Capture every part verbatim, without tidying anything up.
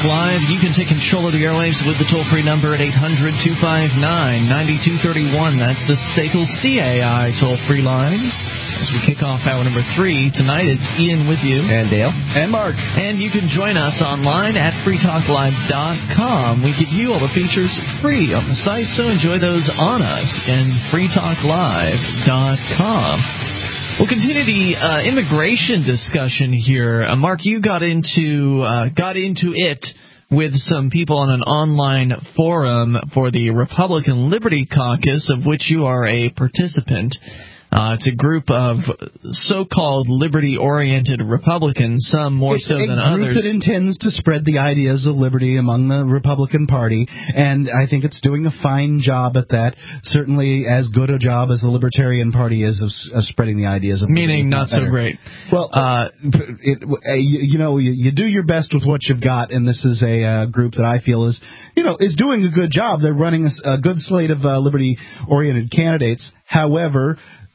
Talk Live. You can take control of the airwaves with the toll-free number at eight hundred, two five nine, nine two three one. That's the S A C L C A I toll-free line. As we kick off hour number three, tonight it's Ian with you. And Dale. And Mark. And you can join us online at free talk live dot com. We give you all the features free on the site, so enjoy those on us and free talk live dot com. We'll continue the uh, immigration discussion here. Uh, Mark, you got into uh, got into it with some people on an online forum for the Republican Liberty Caucus, of which you are a participant. Uh, it's a group of so-called liberty-oriented Republicans, some more it's so than others. It's a group others. that intends to spread the ideas of liberty among the Republican Party, and I think it's doing a fine job at that, certainly as good a job as the Libertarian Party is of, of spreading the ideas of liberty. Meaning not so great. Well, uh, it, you, you know, you, you do your best with what you've got, and this is a uh, group that I feel is, you know, is doing a good job. They're running a, a good slate of uh, liberty-oriented candidates. However,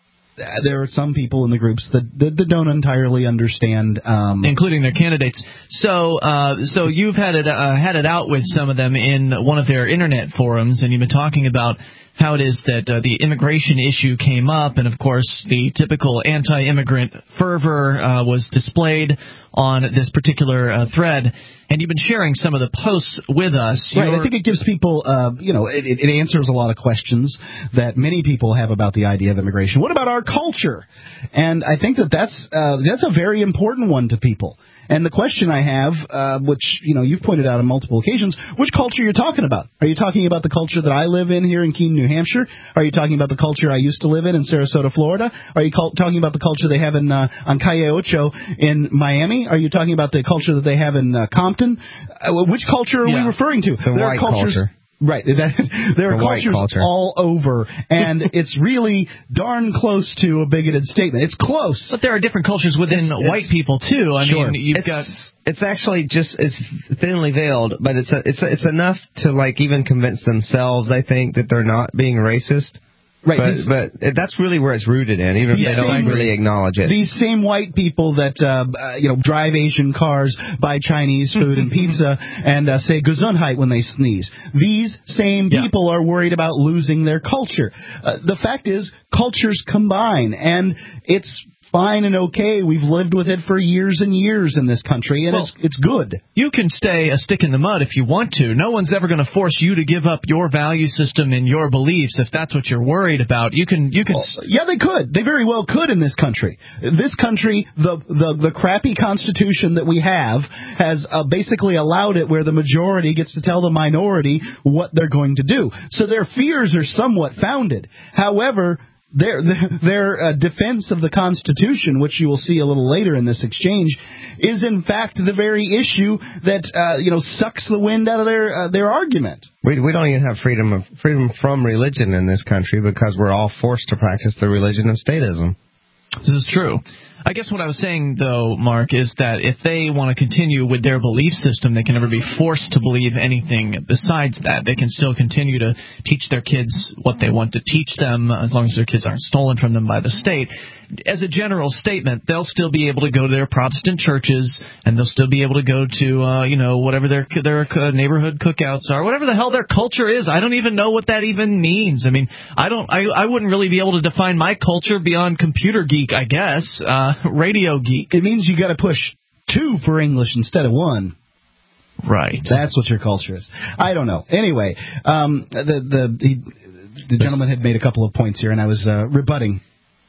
there are some people in the groups that, that, that don't entirely understand, um, including their candidates. So, uh, so you've had it uh, had it out with some of them in one of their internet forums, and you've been talking about how it is that uh, the immigration issue came up, and of course the typical anti-immigrant fervor uh, was displayed on this particular uh, thread. And you've been sharing some of the posts with us. Right, I think it gives people, uh, you know, it, it answers a lot of questions that many people have about the idea of immigration. What about our culture? And I think that that's, uh, that's a very important one to people. And the question I have, uh, which, you know, you've pointed out on multiple occasions, which culture are you talking about? Are you talking about the culture that I live in here in Keene, New Hampshire? Are you talking about the culture I used to live in in Sarasota, Florida? Are you call- talking about the culture they have in uh, on Calle Ocho in Miami? Are you talking about the culture that they have in uh, Compton? Uh, which culture are yeah. we referring to? The there white are cultures, culture. Right. That, there are the cultures culture. all over, and it's really darn close to a bigoted statement. It's close. But there are different cultures within It's- white it's- people, too. I sure. mean, you've It's, got... it's actually just it's thinly veiled, but it's a, it's a, it's enough to like even convince themselves, I think, that they're not being racist. Right, but, these, but that's really where it's rooted in, even if they don't same, really acknowledge it. These same white people that uh, uh, you know drive Asian cars, buy Chinese food and pizza, and uh, say Gesundheit when they sneeze. These same yeah. people are worried about losing their culture. Uh, the fact is, cultures combine, and it's fine and okay. We've lived with it for years and years in this country, and well, it's it's good. You can stay a stick in the mud if you want to. No one's ever going to force you to give up your value system and your beliefs if that's what you're worried about. You can you can well, yeah, they could. They very well could in this country. This country, the the, the crappy constitution that we have has uh, basically allowed it where the majority gets to tell the minority what they're going to do. So their fears are somewhat founded. However, Their their uh, defense of the Constitution, which you will see a little later in this exchange, is in fact the very issue that uh, you know sucks the wind out of their uh, their argument. We we don't even have freedom of freedom from religion in this country because we're all forced to practice the religion of statism. This is true. I guess what I was saying, though, Mark, is that if they want to continue with their belief system, they can never be forced to believe anything besides that. They can still continue to teach their kids what they want to teach them, as long as their kids aren't stolen from them by the state. As a general statement, they'll still be able to go to their Protestant churches, and they'll still be able to go to, uh, you know, whatever their their neighborhood cookouts are, whatever the hell their culture is. I don't even know what that even means. I mean, I don't, I, I wouldn't really be able to define my culture beyond computer geek, I guess, uh, radio geek. It means you got to push two for English instead of one. Right. That's what your culture is. I don't know. Anyway, um, the the he, the gentleman had made a couple of points here, and I was uh, rebutting.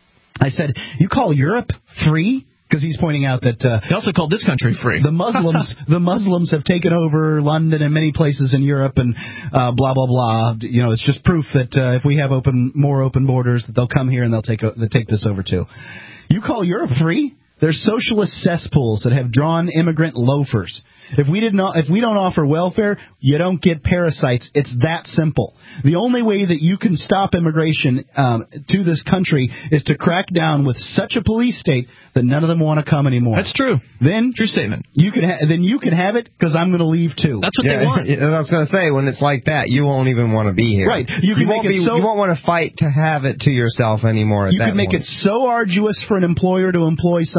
I said, you call Europe free? Because he's pointing out that uh, he also called this country free. The Muslims, the Muslims have taken over London and many places in Europe, and uh, blah blah blah. You know, it's just proof that uh, if we have open, more open borders, that they'll come here and they'll take they'll take this over too. You call Europe free? They're socialist cesspools that have drawn immigrant loafers. If we did not, if we don't offer welfare, you don't get parasites. It's that simple. The only way that you can stop immigration um, to this country is to crack down with such a police state that none of them want to come anymore. That's true. Then true statement. You can ha- then you can have it because I'm going to leave too. That's what yeah, they want. I was going to say, when it's like that, you won't even want to be here. Right. You can you make won't it be, so you won't want to fight to have it to yourself anymore. At you that can make point. it so arduous for an employer to employ someone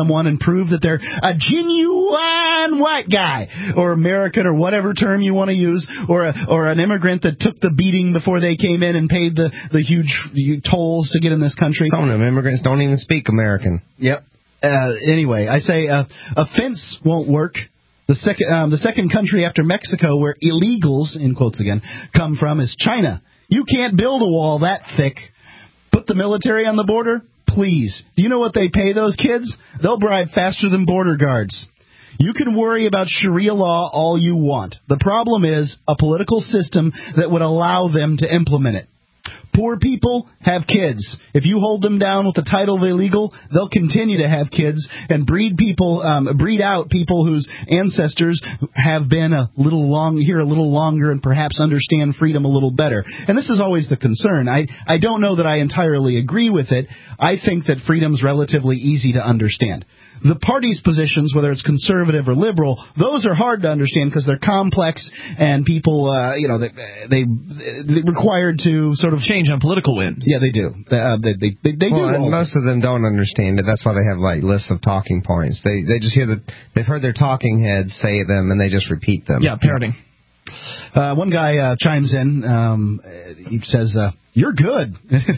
someone and prove that they're a genuine white guy, or American, or whatever term you want to use, or a, or an immigrant that took the beating before they came in and paid the, the huge tolls to get in this country. Some of them immigrants don't even speak American. Yep. Uh, anyway, I say uh, a fence won't work. The second, um, the second country after Mexico where illegals, in quotes again, come from is China. You can't build a wall that thick. Put the military on the border? Please. Do you know what they pay those kids? They'll bribe faster than border guards. You can worry about Sharia law all you want. The problem is a political system that would allow them to implement it. Poor people have kids. If you hold them down with the title of illegal, they'll continue to have kids and breed people, um, breed out people whose ancestors have been a little long here, a little longer, and perhaps understand freedom a little better. And this is always the concern. I I don't know that I entirely agree with it. I think that freedom's relatively easy to understand. The party's positions, whether it's conservative or liberal, those are hard to understand because they're complex and people, uh, you know, they, they they required to sort of change on political whims. Yeah, they do. Uh, they they they, they well, do. And most of them don't understand it. That's why they have like lists of talking points. They they just hear the they've heard their talking heads say them and they just repeat them. Yeah, parroting. Uh, one guy uh, chimes in. Um, he says, uh, "You're good."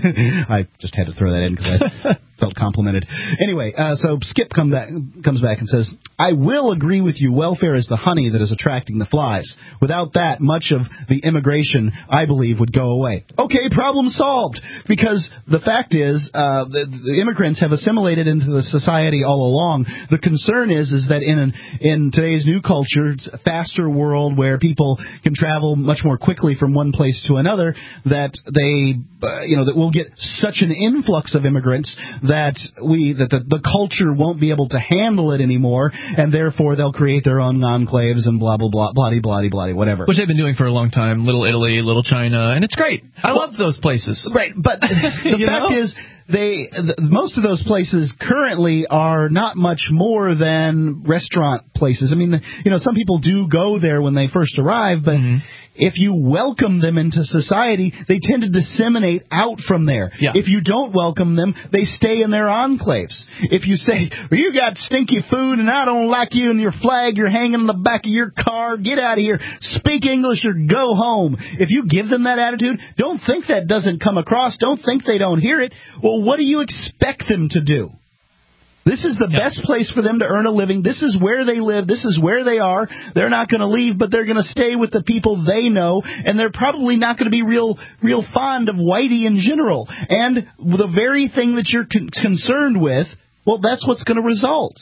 I just had to throw that in because I felt complimented. Anyway, uh, so Skip come back, comes back and says, "I will agree with you. Welfare is the honey that is attracting the flies. Without that, much of the immigration, I believe, would go away." Okay, problem solved. Because the fact is, uh, the, the immigrants have assimilated into the society all along. The concern is, is that in an, in today's new culture, it's a faster world where people can travel much more quickly from one place to another, that they, uh, you know, that we'll get such an influx of immigrants that we that the, the culture won't be able to handle it anymore, and therefore they'll create their own enclaves and blah blah blah, bloody bloody bloody whatever. Which they've been doing for a long time. Little Italy, Little China, and it's great. I well, love those places. Right, but the fact know? is, they the, most of those places currently are not much more than restaurant places. I mean, you know, some people do go there when they first arrive, but mm-hmm. if you welcome them into society, they tend to disseminate out from there. Yeah. If you don't welcome them, they stay in their enclaves. If you say, well, you got stinky food and I don't like you and your flag you're hanging in the back of your car, get out of here, speak English or go home. If you give them that attitude, don't think that doesn't come across. Don't think they don't hear it. Well, what do you expect them to do? This is the yep. best place for them to earn a living. This is where they live. This is where they are. They're not going to leave, but they're going to stay with the people they know, and they're probably not going to be real real fond of Whitey in general. And the very thing that you're con- concerned with, well, that's what's going to result.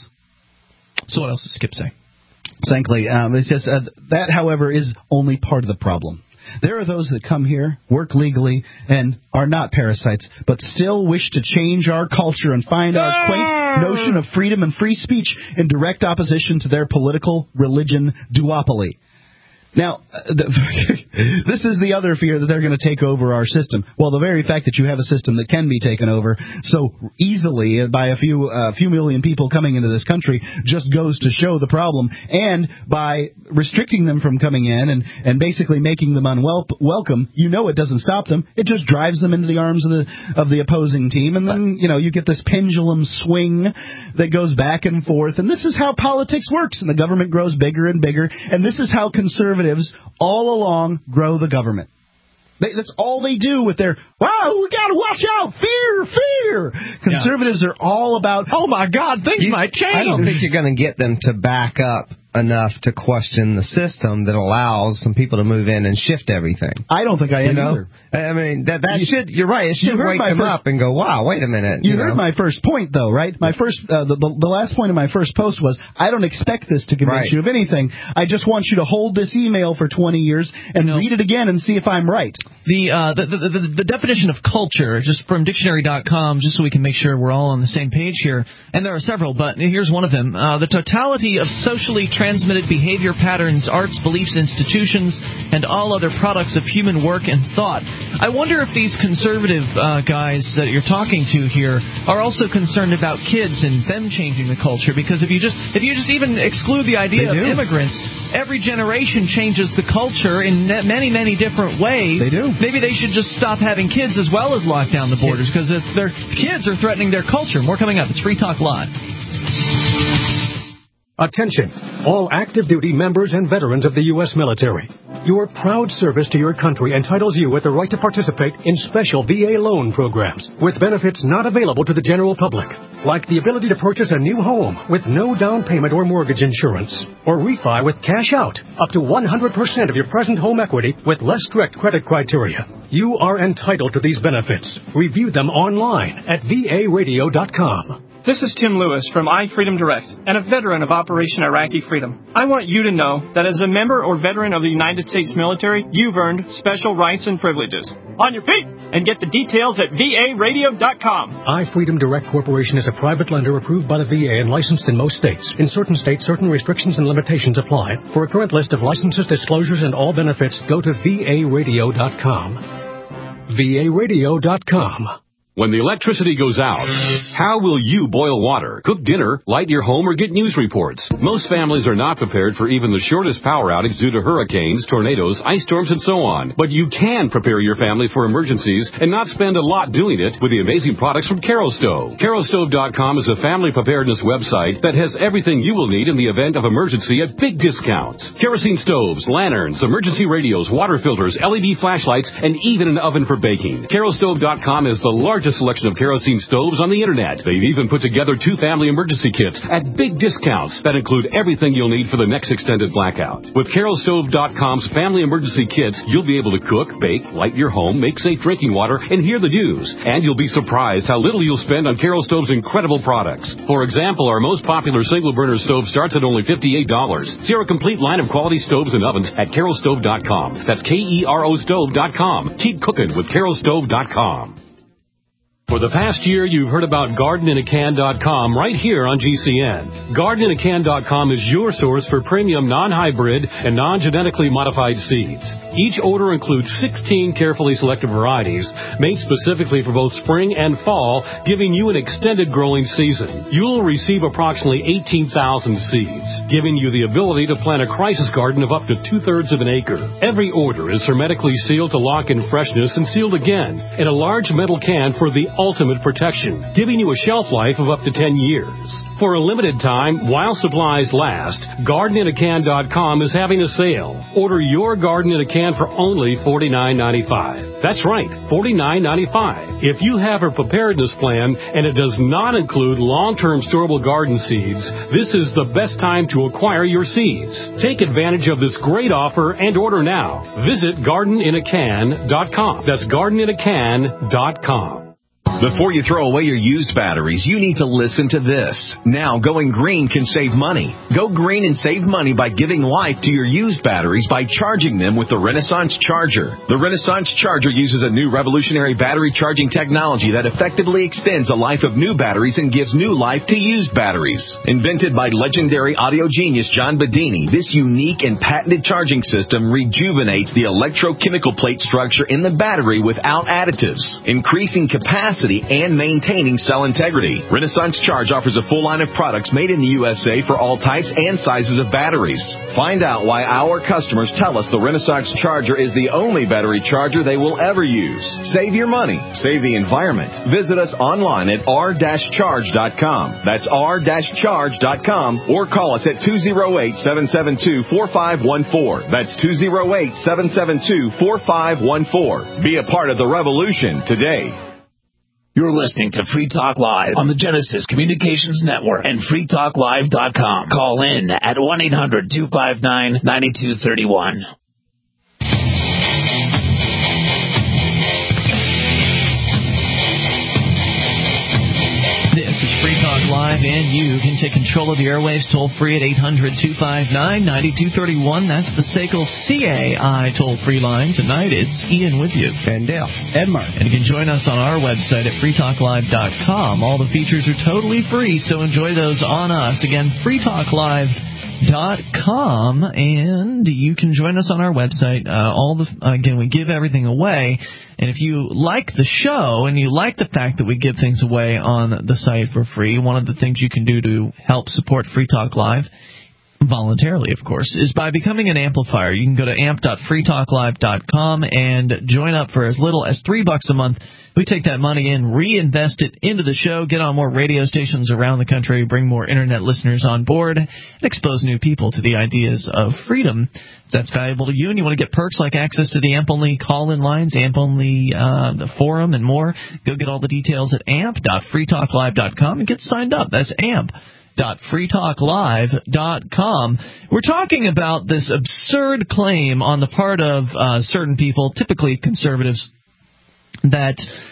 So what else does Skip say? Frankly, um, it's just, uh, that, however, is only part of the problem. There are those that come here, work legally, and are not parasites, but still wish to change our culture and find our quaint notion of freedom and free speech in direct opposition to their political religion duopoly. Now, the, this is the other fear, that they're going to take over our system. Well, the very fact that you have a system that can be taken over so easily by a few uh, few million people coming into this country just goes to show the problem. And by restricting them from coming in and, and basically making them unwelcome, you know it doesn't stop them. It just drives them into the arms of the of the opposing team. And then, you know, you get this pendulum swing that goes back and forth. And this is how politics works. And the government grows bigger and bigger. And this is how conservatives all along grow the government. They, that's all they do with their, wow, we got to watch out, fear, fear. Conservatives yeah. are all about, oh, my God, things you, might change. I don't think you're going to get them to back up enough to question the system that allows some people to move in and shift everything. I don't think I am you know? either. I mean, that that you, should, you're right, it should wake them first, up and go, wow, wait a minute. You, you heard know? my first point, though, right? My first, uh, the, the, the last point of my first post was, I don't expect this to convince right. you of anything. I just want you to hold this email for twenty years and you know, read it again and see if I'm right. The, uh, the, the, the, the definition of culture, just from dictionary dot com, just so we can make sure we're all on the same page here, and there are several, but here's one of them. Uh, the totality of socially transmitted behavior patterns, arts, beliefs, institutions, and all other products of human work and thought. I wonder if these conservative uh, guys that you're talking to here are also concerned about kids and them changing the culture, because if you just if you just even exclude the idea of immigrants, every generation changes the culture in many, many different ways. They do. Maybe they should just stop having kids as well as lock down the borders, because if their kids are threatening their culture. More coming up. It's Free Talk Live. Attention, all active duty members and veterans of the U S military. Your proud service to your country entitles you with the right to participate in special V A loan programs with benefits not available to the general public, like the ability to purchase a new home with no down payment or mortgage insurance, or refi with cash out up to one hundred percent of your present home equity with less strict credit criteria. You are entitled to these benefits. Review them online at V A radio dot com. This is Tim Lewis from iFreedom Direct and a veteran of Operation Iraqi Freedom. I want you to know that as a member or veteran of the United States military, you've earned special rights and privileges. On your feet! And get the details at V A radio dot com. iFreedom Direct Corporation is a private lender approved by the V A and licensed in most states. In certain states, certain restrictions and limitations apply. For a current list of licenses, disclosures, and all benefits, go to V A radio dot com. V A radio dot com. When the electricity goes out, how will you boil water, cook dinner, light your home, or get news reports? Most families are not prepared for even the shortest power outage due to hurricanes, tornadoes, ice storms, and so on. But you can prepare your family for emergencies and not spend a lot doing it with the amazing products from Kerastove. Kerastove dot com is a family preparedness website that has everything you will need in the event of emergency at big discounts. Kerosene stoves, lanterns, emergency radios, water filters, L E D flashlights, and even an oven for baking. Kerastove dot com is the largest selection of kerosene stoves on the internet. They've even put together two family emergency kits at big discounts that include everything you'll need for the next extended blackout. With Kerastove dot com's family emergency kits, you'll be able to cook, bake, light your home, make safe drinking water, and hear the news. And you'll be surprised how little you'll spend on Kerastove's incredible products. For example, our most popular single burner stove starts at only fifty-eight dollars. See our complete line of quality stoves and ovens at Kerastove dot com. That's K E R O stove dot com. Keep cooking with Kerastove dot com. For the past year, you've heard about garden in a can dot com right here on G C N. garden in a can dot com is your source for premium non-hybrid and non-genetically modified seeds. Each order includes sixteen carefully selected varieties made specifically for both spring and fall, giving you an extended growing season. You'll receive approximately eighteen thousand seeds, giving you the ability to plant a crisis garden of up to two-thirds of an acre. Every order is hermetically sealed to lock in freshness and sealed again in a large metal can for the ultimate protection, giving you a shelf life of up to ten years. For a limited time, while supplies last, garden in a can dot com is having a sale. Order your garden in a can for only forty-nine ninety-five. That's right, forty-nine ninety-five. If you have a preparedness plan and it does not include long-term storable garden seeds, this is the best time to acquire your seeds. Take advantage of this great offer and order now. Visit garden in a can dot com. That's garden in a can dot com. Before you throw away your used batteries, you need to listen to this. Now, going green can save money. Go green and save money by giving life to your used batteries by charging them with the Renaissance Charger. The Renaissance Charger uses a new revolutionary battery charging technology that effectively extends the life of new batteries and gives new life to used batteries. Invented by legendary audio genius John Bedini, this unique and patented charging system rejuvenates the electrochemical plate structure in the battery without additives, increasing capacity and maintaining cell integrity. Renaissance Charge offers a full line of products made in the U S A for all types and sizes of batteries. Find out why our customers tell us the Renaissance Charger is the only battery charger they will ever use. Save your money. Save the environment. Visit us online at r dash charge dot com. That's r dash charge dot com or call us at two oh eight, seven seven two, four five one four. That's two oh eight, seven seven two, four five one four. Be a part of the revolution today. You're listening to Free Talk Live on the Genesis Communications Network and free talk live dot com. Call in at one eight hundred, two five nine, nine two three one. This is Free Talk Live, and you can take control of the airwaves toll-free at eight hundred, two five nine, nine two three one. That's the S A C L C A I toll-free line. Tonight, it's Ian with you. And Dale. And Mark. And you can join us on our website at free talk live dot com. All the features are totally free, so enjoy those on us. Again, free talk live dot com, and you can join us on our website. Uh, all the again, we give everything away. And if you like the show and you like the fact that we give things away on the site for free, one of the things you can do to help support Free Talk Live voluntarily, of course, is by becoming an amplifier. You can go to amp dot free talk live dot com and join up for as little as three bucks a month. We take that money in, reinvest it into the show, get on more radio stations around the country, bring more internet listeners on board, and expose new people to the ideas of freedom. If that's valuable to you and you want to get perks like access to the AMP-only call-in lines, AMP-only uh, the forum, and more, go get all the details at amp dot free talk live dot com and get signed up. That's amp dot free talk live dot com. We're talking about this absurd claim on the part of uh, certain people, typically conservatives, that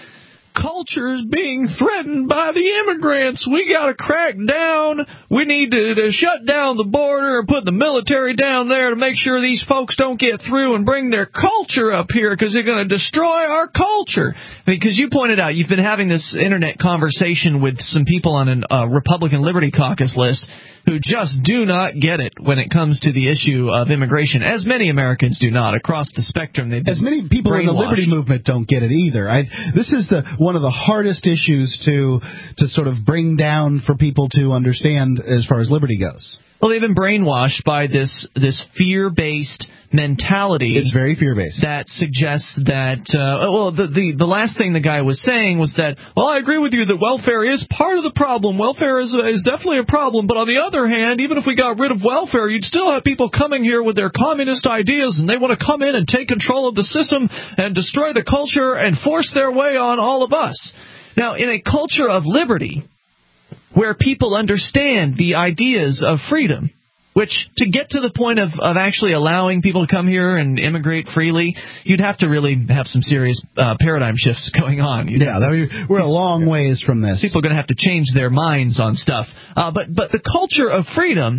culture is being threatened by the immigrants. We got to crack down. We need to, to shut down the border and put the military down there to make sure these folks don't get through and bring their culture up here because they're going to destroy our culture. Because you pointed out, you've been having this internet conversation with some people on a uh, Republican Liberty Caucus list who just do not get it when it comes to the issue of immigration, as many Americans do not across the spectrum. They've been as many people in the Liberty movement don't get it either. I, this is the one of the hardest issues to to sort of bring down for people to understand as far as liberty goes. Well, they've been brainwashed by this this fear-based mentality. It's very fear-based. That suggests that, uh, well, the, the the last thing the guy was saying was that, well, I agree with you that welfare is part of the problem. Welfare is, is definitely a problem. But on the other hand, even if we got rid of welfare, you'd still have people coming here with their communist ideas, and they want to come in and take control of the system and destroy the culture and force their way on all of us. Now, in a culture of liberty, where people understand the ideas of freedom, which to get to the point of, of actually allowing people to come here and immigrate freely, you'd have to really have some serious uh, paradigm shifts going on. You'd yeah, that, we're a long ways from this. People are going to have to change their minds on stuff. Uh, but but the culture of freedom,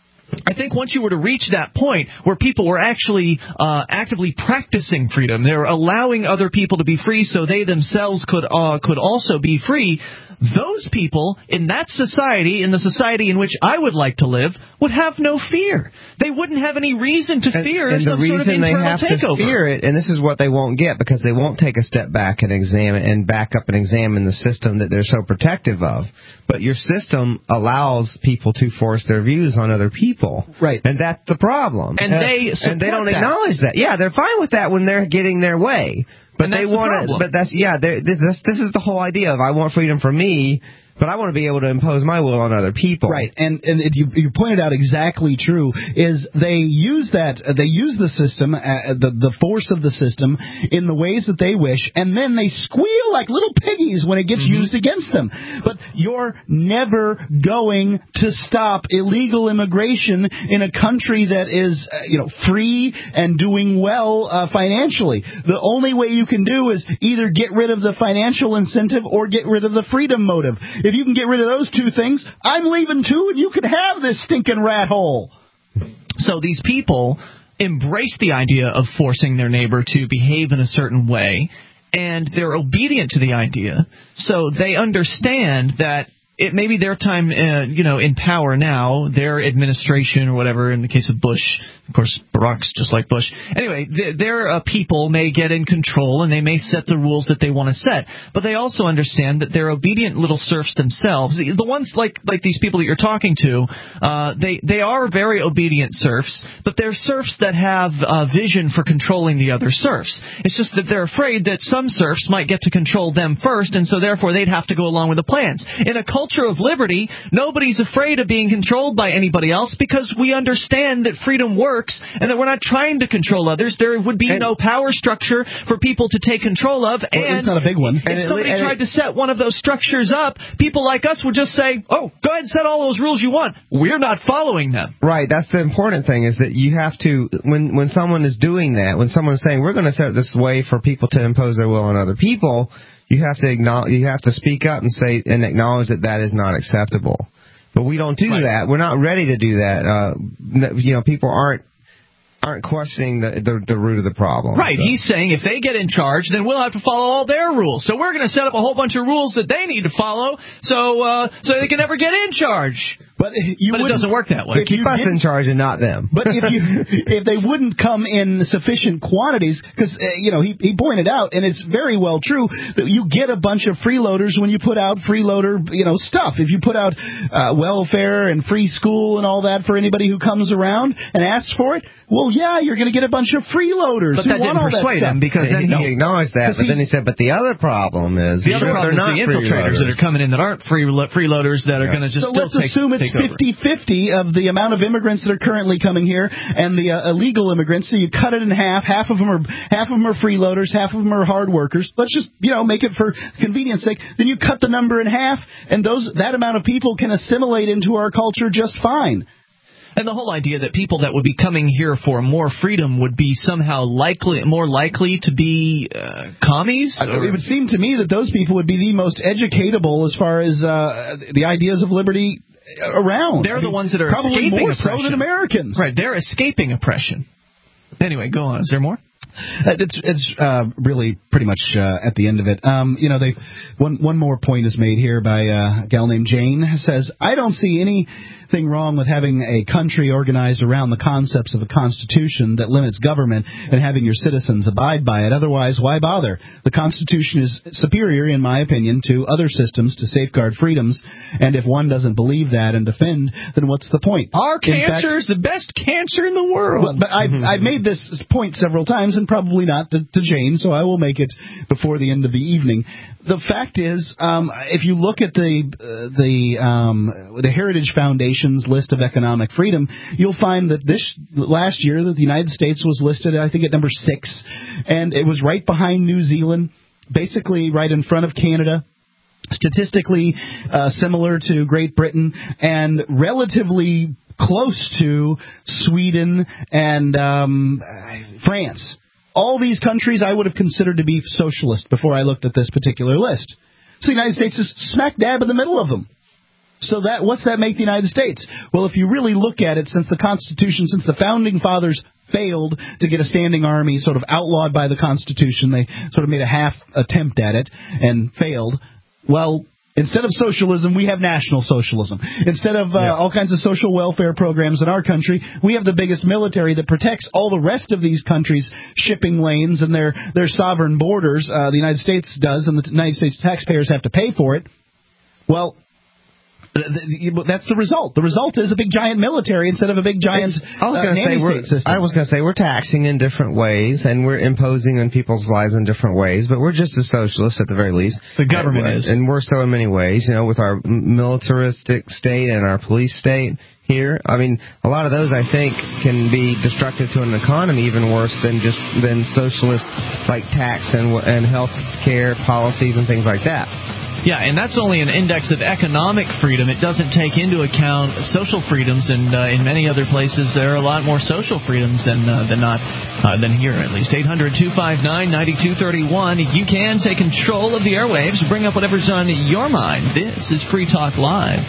I think once you were to reach that point where people were actually uh, actively practicing freedom, they were allowing other people to be free so they themselves could uh, could also be free, those people in that society, in the society in which I would like to live, would have no fear. They wouldn't have any reason to fear and, and some the sort of reason internal they have takeover. to fear it, and this is what they won't get, because they won't take a step back and examine and back up and examine the system that they're so protective of. But your system allows people to force their views on other people. Right. And that's the problem. And and they and they don't that. acknowledge that. Yeah, they're fine with that when they're getting their way. But and they want to. But that's yeah. This this is the whole idea of I want freedom for me, but I want to be able to impose my will on other people. Right, and and it, you, you pointed out exactly true. Is they use that uh, they use the system, uh, the the force of the system, in the ways that they wish, and then they squeal like little piggies when it gets mm-hmm. used against them. But you're never going to stop illegal immigration in a country that is uh, you know free and doing well uh, financially. The only way you can do is either get rid of the financial incentive or get rid of the freedom motive. If you can get rid of those two things, I'm leaving too, and you can have this stinking rat hole. So these people embrace the idea of forcing their neighbor to behave in a certain way, and they're obedient to the idea. So they understand that it may be their time, uh, you know, in power now, their administration or whatever. In the case of Bush, of course, Barack's just like Bush. Anyway, th- their uh, people may get in control and they may set the rules that they want to set. But they also understand that they're obedient little serfs themselves. The, the ones like like these people that you're talking to, uh, they they are very obedient serfs, but they're serfs that have a vision for controlling the other serfs. It's just that they're afraid that some serfs might get to control them first, and so therefore they'd have to go along with the plans. In a culture of liberty, nobody's afraid of being controlled by anybody else because we understand that freedom works and that we're not trying to control others. There would be and no power structure for people to take control of. Well, and it's not a big one. If and somebody it, tried to set one of those structures up, people like us would just say, oh, go ahead and set all those rules you want. We're not following them. Right. That's the important thing, is that you have to, when, when someone is doing that, when someone's saying we're going to set this way for people to impose their will on other people, you have to acknowledge, you have to speak up and say and acknowledge that that is not acceptable. But we don't do right. that. We're not ready to do that. Uh, you know, people aren't aren't questioning the, the the root of the problem. Right. So. He's saying if they get in charge, then we'll have to follow all their rules. So we're going to set up a whole bunch of rules that they need to follow, so uh, so they can never get in charge. But you but it doesn't work that way. Keep us in charge and not them. But if you if they wouldn't come in sufficient quantities, because uh, you know he he pointed out, and it's very well true, that you get a bunch of freeloaders when you put out freeloader you know stuff. If you put out uh, welfare and free school and all that for anybody who comes around and asks for it, well, yeah, you're going to get a bunch of freeloaders. But who that want didn't all persuade that him because then he, he acknowledged that, but then he said, but the other problem is the other problem they're is not the infiltrators that are coming in that aren't free freeloaders that are yeah. going to just so still let's take, assume it's fifty-fifty of the amount of immigrants that are currently coming here and the uh, illegal immigrants. So you cut it in half. Half of them are half of them are freeloaders. Half of them are hard workers. Let's just you know make it for convenience sake. Then you cut the number in half, and those that amount of people can assimilate into our culture just fine. And the whole idea that people that would be coming here for more freedom would be somehow likely, more likely to be uh, commies? Or? It would seem to me that those people would be the most educatable as far as uh, the ideas of liberty around. They're I the mean, ones that are probably escaping more oppression. so than Americans. Right, they're escaping oppression. Anyway, go on. Is there more? Uh, it's it's uh, really pretty much uh, at the end of it. Um, you know, they one one more point is made here by uh, a gal named Jane. Says, I don't see anything wrong with having a country organized around the concepts of a constitution that limits government and having your citizens abide by it. Otherwise, why bother? The Constitution is superior, in my opinion, to other systems to safeguard freedoms. And if one doesn't believe that and defend, then what's the point? Our cancer is the best cancer in the world. But, but I've, I've made this point several times, and probably not to, to Jane, so I will make it before the end of the evening. The fact is, um, if you look at the uh, the um, the Heritage Foundation's list of economic freedom, you'll find that this last year that the United States was listed, I think, at number six, and it was right behind New Zealand, basically right in front of Canada. Statistically uh, similar to Great Britain, and relatively close to Sweden and um, France. All these countries I would have considered to be socialist before I looked at this particular list. So the United States is smack dab in the middle of them. So that what's that make the United States? Well, if you really look at it, since the Constitution, since the Founding Fathers failed to get a standing army sort of outlawed by the Constitution, they sort of made a half attempt at it and failed. Well, instead of socialism, we have national socialism. Instead of uh, yeah. all kinds of social welfare programs in our country, we have the biggest military that protects all the rest of these countries' shipping lanes and their, their sovereign borders. Uh, the United States does, and the United States taxpayers have to pay for it. Well, that's the result. The result is a big giant military instead of a big giant I was going to say we're, system. I was going to say we're taxing in different ways and we're imposing on people's lives in different ways, but we're just as socialists at the very least. The government and, is, and we're so in many ways. You know, with our militaristic state and our police state here. I mean, a lot of those I think can be destructive to an economy even worse than just than socialist like tax and and health care policies and things like that. Yeah, and that's only an index of economic freedom. It doesn't take into account social freedoms, and uh, in many other places there are a lot more social freedoms than uh, than not uh, than here, at least. eight hundred, two five nine, nine two three one. You can take control of the airwaves, bring up whatever's on your mind. This is Free Talk Live.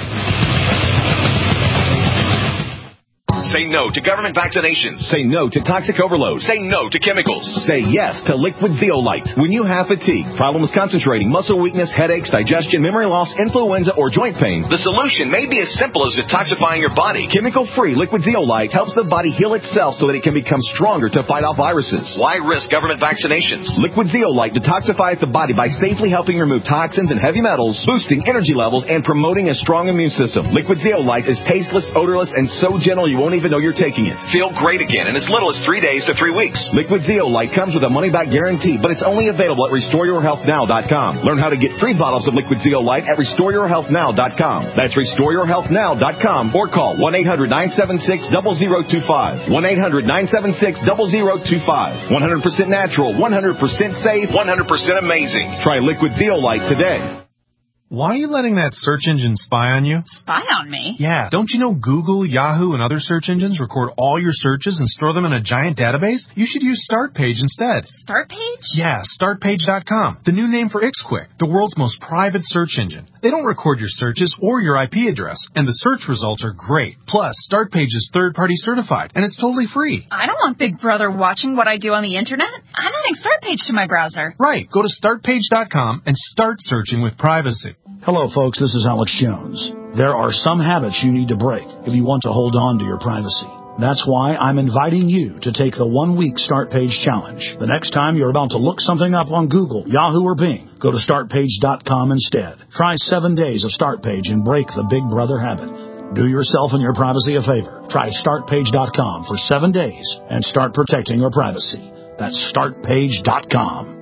Say no to government vaccinations. Say no to toxic overload. Say no to chemicals. Say yes to liquid zeolite. When you have fatigue, problems concentrating, muscle weakness, headaches, digestion, memory loss, influenza, or joint pain, the solution may be as simple as detoxifying your body. Chemical-free liquid zeolite helps the body heal itself so that it can become stronger to fight off viruses. Why risk government vaccinations? Liquid zeolite detoxifies the body by safely helping remove toxins and heavy metals, boosting energy levels, and promoting a strong immune system. Liquid zeolite is tasteless, odorless, and so gentle you won't even even know you're taking it. Feel great again in as little as three days to three weeks. Liquid zeolite comes with a money-back guarantee, but it's only available at restore your health now dot com. Learn how to get free bottles of liquid zeolite at restore your health now dot com. That's restore your health now dot com or call one eight hundred, nine seven six, zero zero two five. one eight hundred, nine seven six, zero zero two five. one hundred percent natural, one hundred percent safe, one hundred percent amazing. Try liquid zeolite today. Why are you letting that search engine spy on you? Spy on me? Yeah. Don't you know Google, Yahoo, and other search engines record all your searches and store them in a giant database? You should use StartPage instead. StartPage? Yeah, start page dot com. The new name for IxQuick, the world's most private search engine. They don't record your searches or your I P address, and the search results are great. Plus, StartPage is third-party certified, and it's totally free. I don't want Big Brother watching what I do on the Internet. I'm adding StartPage to my browser. Right. Go to start page dot com and start searching with privacy. Hello, folks. This is Alex Jones. There are some habits you need to break if you want to hold on to your privacy. That's why I'm inviting you to take the one-week Start Page Challenge. The next time you're about to look something up on Google, Yahoo, or Bing, go to start page dot com instead. Try seven days of Start Page and break the Big Brother habit. Do yourself and your privacy a favor. Try start page dot com for seven days and start protecting your privacy. That's start page dot com.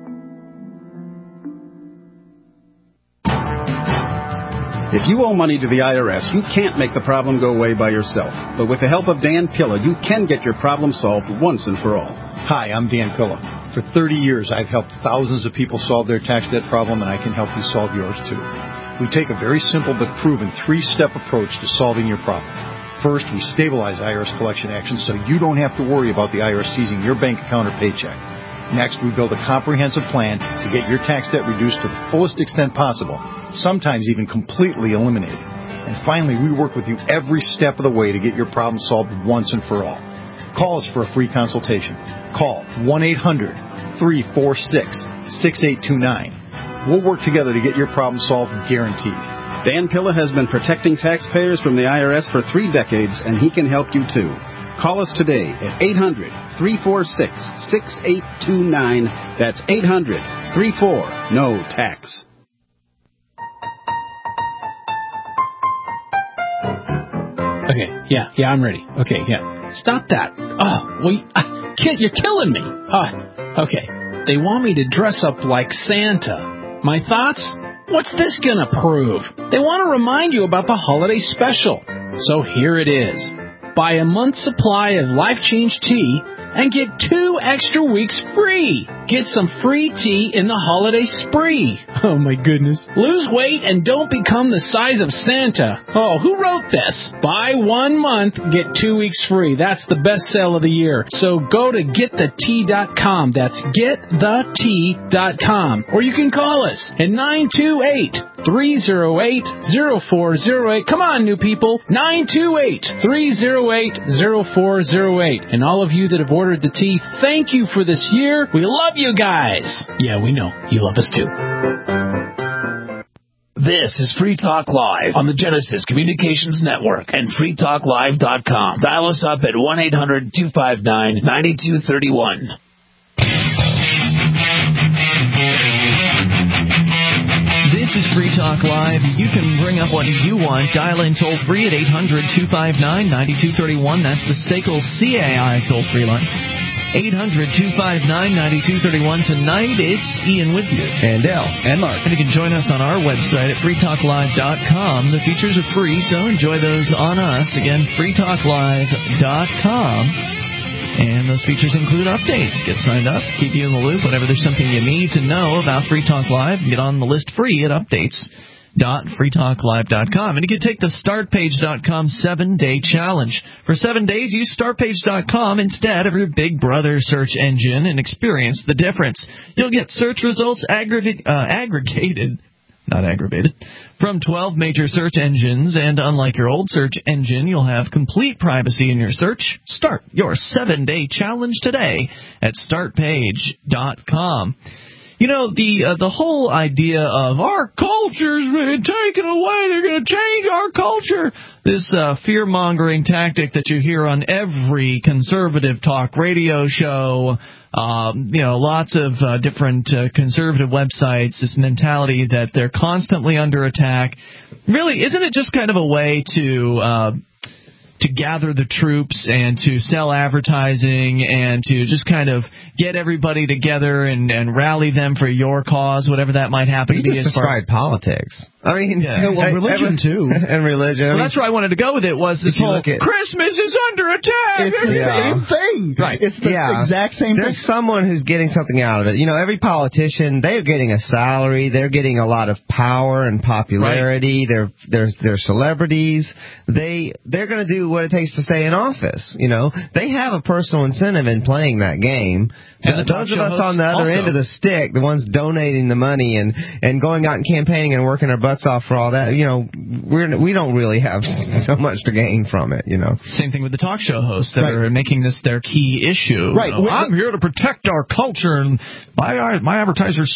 If you owe money to the I R S, you can't make the problem go away by yourself. But with the help of Dan Pilla, you can get your problem solved once and for all. Hi, I'm Dan Pilla. For thirty years, I've helped thousands of people solve their tax debt problem, and I can help you solve yours too. We take a very simple but proven three-step approach to solving your problem. First, we stabilize I R S collection actions so you don't have to worry about the I R S seizing your bank account or paycheck. Next, we build a comprehensive plan to get your tax debt reduced to the fullest extent possible, sometimes even completely eliminated. And finally, we work with you every step of the way to get your problem solved once and for all. Call us for a free consultation. Call one eight hundred, three four six, six eight two nine. We'll work together to get your problem solved, guaranteed. Dan Pilla has been protecting taxpayers from the I R S for three decades, and he can help you too. Call us today at eight hundred, three four six, six eight two nine. That's eight hundred, three four, N O tax. Okay, yeah, yeah, I'm ready. Okay, yeah. Stop that. Oh, well, uh, kid, you're killing me. Uh, okay, they want me to dress up like Santa. My thoughts? What's this gonna prove? They want to remind you about the holiday special. So here it is. Buy a month's supply of Life Change tea and get two extra weeks free. Get some free tea in the holiday spree. Oh, my goodness. Lose weight and don't become the size of Santa. Oh, who wrote this? Buy one month, get two weeks free. That's the best sale of the year. So go to get the tea dot com. That's get the tea dot com. Or you can call us at nine two eight, three oh eight, oh four oh eight. Come on, new people. nine two eight, three oh eight, oh four oh eight. And all of you that have ordered the tea, thank you for this year. We love you guys. Yeah, we know. You love us too. This is Free Talk Live on the Genesis Communications Network and free talk live dot com. Dial us up at one eight hundred, two five nine, nine two three one. This is Free Talk Live. You can bring up what you want. Dial in toll free at eight hundred, two five nine, nine two three one. That's the S A C L C A I toll free line. eight hundred, two five nine, nine two three one. Tonight, it's Ian with you. And Del. And Mark. And you can join us on our website at free talk live dot com. The features are free, so enjoy those on us. Again, free talk live dot com. And those features include updates. Get signed up, keep you in the loop. Whenever there's something you need to know about Free Talk Live, get on the list free at updates dot free talk live dot com. And you can take the start page dot com seven-day challenge. For seven days, use start page dot com instead of your Big Brother search engine and experience the difference. You'll get search results aggravated, uh, aggregated, not aggravated, from twelve major search engines, and unlike your old search engine, you'll have complete privacy in your search. Start your seven-day challenge today at start page dot com. You know, the uh, the whole idea of our culture's been taken away, they're going to change our culture, this uh, fear-mongering tactic that you hear on every conservative talk radio show, um, you know, lots of uh, different uh, conservative websites, this mentality that they're constantly under attack. Really, isn't it just kind of a way to uh, to gather the troops and to sell advertising and to just kind of get everybody together and, and rally them for your cause, whatever that might happen you to be? Just as far described politics. I mean, yeah. Yeah, well, religion I, too, and religion. Well, I mean, that's where I wanted to go with it. Was this whole at, Christmas is under attack? It's the yeah. same thing, right? It's the yeah. exact same. There's thing. someone who's getting something out of it. You know, every politician, they're getting a salary. They're getting a lot of power and popularity. Right. They're they're they're celebrities. They they're going to do what it takes to stay in office. You know, they have a personal incentive in playing that game. And the those of us on the other also. end of the stick, the ones donating the money and, and going out and campaigning and working our butts off for all that, you know, we're, we don't really have so much to gain from it, you know. Same thing with the talk show hosts that right. are making this their key issue. Right. You know, I'm here to protect our culture and buy our, my advertisers' stuff.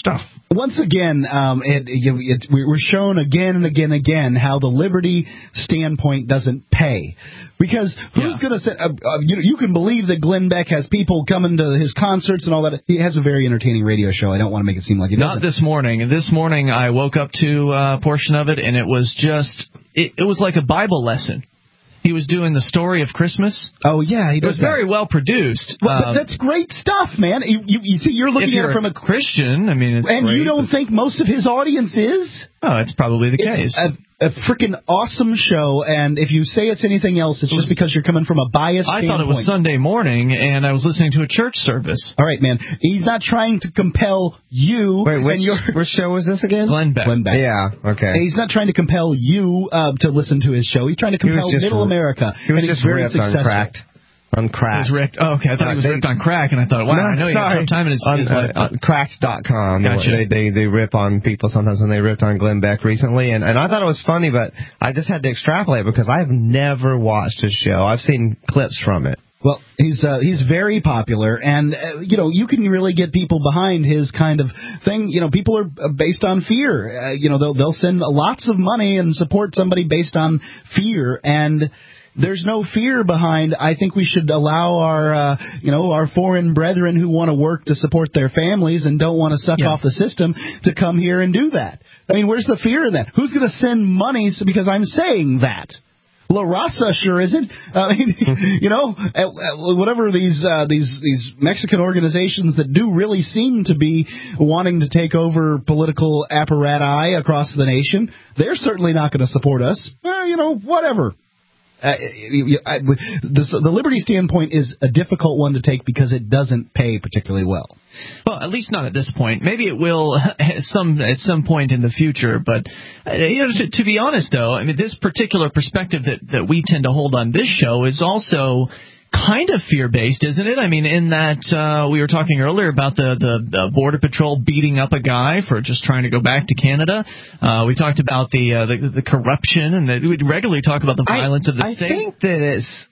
Once again, um, it, it, it, we're shown again and again and again how the liberty standpoint doesn't pay. Because who's yeah. going to say, uh, uh, you know, you can believe that Glenn Beck has people coming to his concerts and all that. He has a very entertaining radio show. I don't want to make it seem like he doesn't. Not this morning. This morning I woke up to a portion of it, and it was just, it, it was like a Bible lesson. He was doing the story of Christmas. Oh, yeah, he does. It was that. very well produced. Well, um, but that's great stuff, man. You, you, you see, you're looking you're at it from a Christian. I mean, it's and great, you don't but... think most of his audience is? Oh, it's probably the it's case. A, a freaking awesome show, and if you say it's anything else, it's it was, just because you're coming from a biased I standpoint. thought it was Sunday morning, and I was listening to a church service. All right, man. He's not trying to compel you. Wait, which, and your, which show was this again? Glenn Beck. Glenn Beck. Yeah, okay. And he's not trying to compel you uh, to listen to his show. He's trying to compel Middle r- America. He was and just very ripped successful. on cracked. On cracked. He was ripped. Oh, okay. I thought uh, he was they, ripped on crack, and I thought, wow, no, I know he sorry. had some time in his, on, his uh, life. on cracked dot com. Gotcha. They, they they rip on people sometimes, and they ripped on Glenn Beck recently, and, and I thought it was funny, but I just had to extrapolate because I've never watched his show. I've seen clips from it. Well, he's uh, he's very popular, and uh, you know you can really get people behind his kind of thing. You know, people are based on fear. Uh, you know, they'll they'll send lots of money and support somebody based on fear, and there's no fear behind. I think we should allow our uh, you know our foreign brethren who want to work to support their families and don't want to suck yeah. off the system to come here and do that. I mean, where's the fear in that? Who's going to send money because I'm saying that? La Raza sure isn't. I mean, you know, whatever these uh, these these Mexican organizations that do really seem to be wanting to take over political apparatus across the nation, they're certainly not going to support us. Well, you know, whatever. Uh, I, the, the liberty standpoint is a difficult one to take because it doesn't pay particularly well. Well, at least not at this point. Maybe it will at some at some point in the future. But uh, you know, to, to be honest, though, I mean, this particular perspective that, that we tend to hold on this show is also kind of fear-based, isn't it? I mean, in that uh, we were talking earlier about the, the, the Border Patrol beating up a guy for just trying to go back to Canada. Uh, we talked about the, uh, the the corruption, and the, we regularly talk about the violence I, of the I state. I think that it's.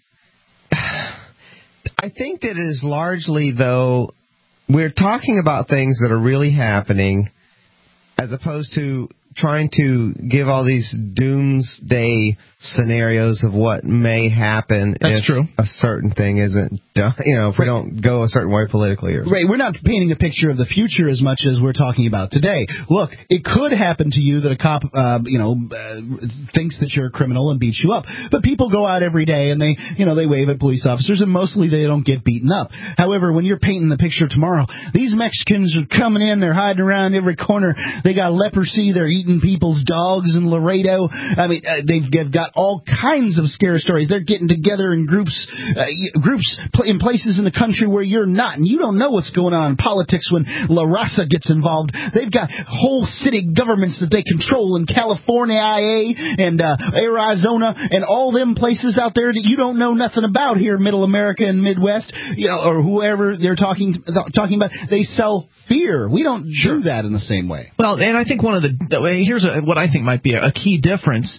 I think that it is largely, though, we're talking about things that are really happening, as opposed to trying to give all these doomsday scenarios of what may happen That's if true. a certain thing isn't done, you know, if we right. don't go a certain way politically. Or right, we're not painting a picture of the future as much as we're talking about today. Look, it could happen to you that a cop, uh, you know, uh, thinks that you're a criminal and beats you up. But people go out every day and they, you know, they wave at police officers, and mostly they don't get beaten up. However, when you're painting the picture tomorrow, these Mexicans are coming in, they're hiding around every corner, they got leprosy, they're eating people's dogs in Laredo. I mean, uh, they've, they've got all kinds of scare stories. They're getting together in groups, uh, groups pl- in places in the country where you're not, and you don't know what's going on in politics when La Raza gets involved. They've got whole city governments that they control in California, I A, and uh, Arizona, and all them places out there that you don't know nothing about here in Middle America and Midwest, you know, or whoever they're talking talking about. They sell fear. We don't sure. do that in the same way. Well, and I think one of the here's a, what I think might be a, a key difference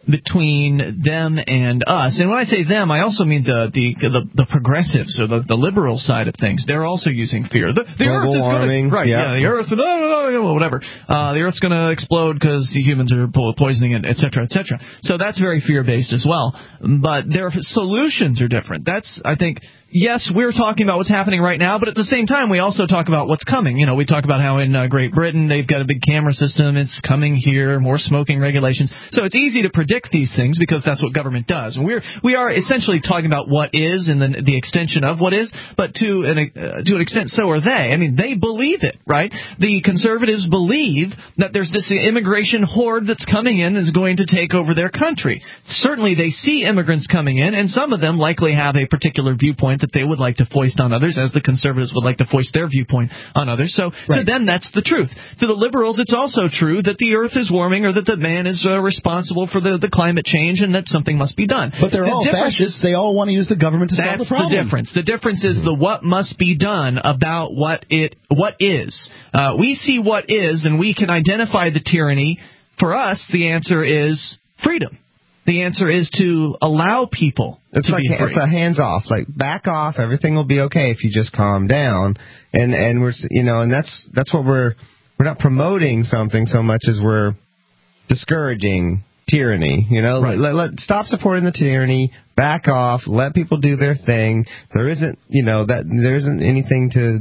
between them and us. And when I say them, I also mean the the the, the progressives or the, the liberal side of things. They're also using fear. The, the Global earth is warming, gonna, right? yeah. yeah, the earth, no, no, no, whatever. Uh, the earth's going to explode because the humans are po- poisoning it, et cetera, et cetera. So that's very fear-based as well. But their solutions are different. That's, I think. Yes, we're talking about what's happening right now, but at the same time, we also talk about what's coming. You know, we talk about how in uh, Great Britain they've got a big camera system. It's coming here, more smoking regulations. So it's easy to predict these things because that's what government does. And we're we are essentially talking about what is and the the extension of what is, but to an uh, to an extent, so are they. I mean, they believe it, right? The conservatives believe that there's this immigration horde that's coming in is going to take over their country. Certainly, they see immigrants coming in, and some of them likely have a particular viewpoint that they would like to foist on others, as the conservatives would like to foist their viewpoint on others. So right. to them, that's the truth. To the liberals, it's also true that the earth is warming or that the man is uh, responsible for the, the climate change and that something must be done. But they're the all fascists. They all want to use the government to solve the problem. That's the difference. The difference is the what must be done about what it what is. Uh, we see what is, and we can identify the tyranny. For us, the answer is freedom. The answer is to allow people it's to like, be free. It's a hands-off. Like, back off. Everything will be okay if you just calm down. And, and we're, you know, and that's, that's what we're, we're not promoting something so much as we're discouraging tyranny. You know, right. let, let stop supporting the tyranny. Back off. Let people do their thing. There isn't, you know, that there isn't anything to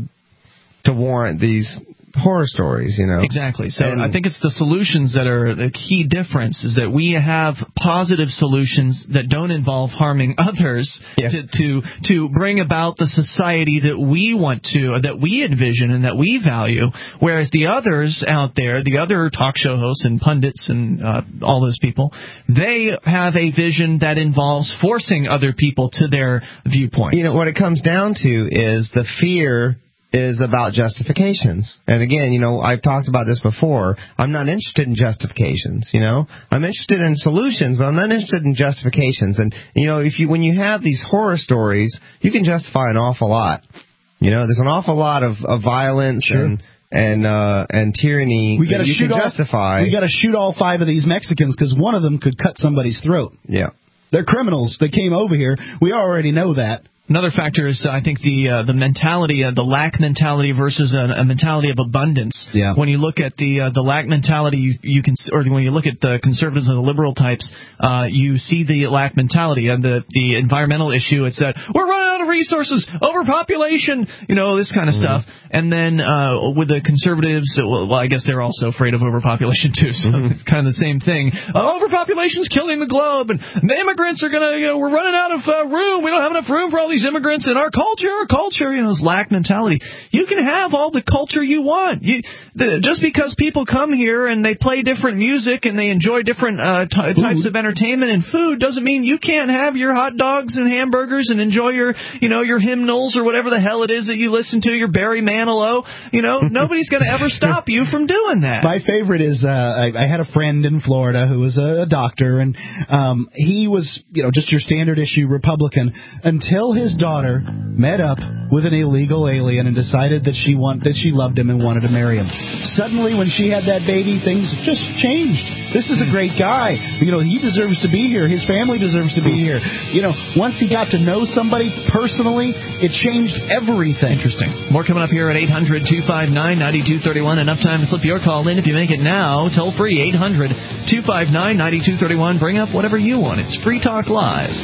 to warrant these horror stories, you know. Exactly. So and I think it's the solutions that are the key difference, is that we have positive solutions that don't involve harming others yeah. to, to to bring about the society that we want to, that we envision and that we value, whereas the others out there, the other talk show hosts and pundits and uh, all those people, they have a vision that involves forcing other people to their viewpoint. You know, what it comes down to is the fear is about justifications. And again, you know, I've talked about this before. I'm not interested in justifications, you know. I'm interested in solutions, but I'm not interested in justifications. And, you know, if you when you have these horror stories, you can justify an awful lot. You know, there's an awful lot of, of violence sure. and and uh, and tyranny we gotta that you shoot can all, justify. We got to shoot all five of these Mexicans because one of them could cut somebody's throat. Yeah. They're criminals. They came over here. We already know that. Another factor is, I think, the uh, the mentality, uh, the lack mentality versus a, a mentality of abundance. Yeah. When you look at the uh, the lack mentality, you, you can, or when you look at the conservatives and the liberal types, uh, you see the lack mentality. And the the environmental issue, it's that we're running out of resources, overpopulation, you know, this kind of mm-hmm. stuff. And then uh, with the conservatives, well, I guess they're also afraid of overpopulation too. So mm-hmm. it's kind of the same thing. Uh, overpopulation's killing the globe, and the immigrants are gonna, you know, we're running out of uh, room. We don't have enough room for all these immigrants in our culture, our culture, you know, this lack mentality. You can have all the culture you want. You, the, just because people come here and they play different music and they enjoy different uh, t- types of entertainment and food doesn't mean you can't have your hot dogs and hamburgers and enjoy your, you know, your hymnals or whatever the hell it is that you listen to, your Barry Manilow. You know, nobody's going to ever stop you from doing that. My favorite is uh, I, I had a friend in Florida who was a, a doctor, and um, he was, you know, just your standard issue Republican until his daughter met up with an illegal alien and decided that she want that she loved him and wanted to marry him. Suddenly, when she had that baby, things just changed. This is a great guy. You know, he deserves to be here. His family deserves to be here. You know, once he got to know somebody personally, it changed everything. Interesting. More coming up here at eight hundred, two five nine, nine two three one. Enough time to slip your call in. If you make it now, toll free, eight hundred, two five nine, nine two three one. Bring up whatever you want. It's Free Talk Live.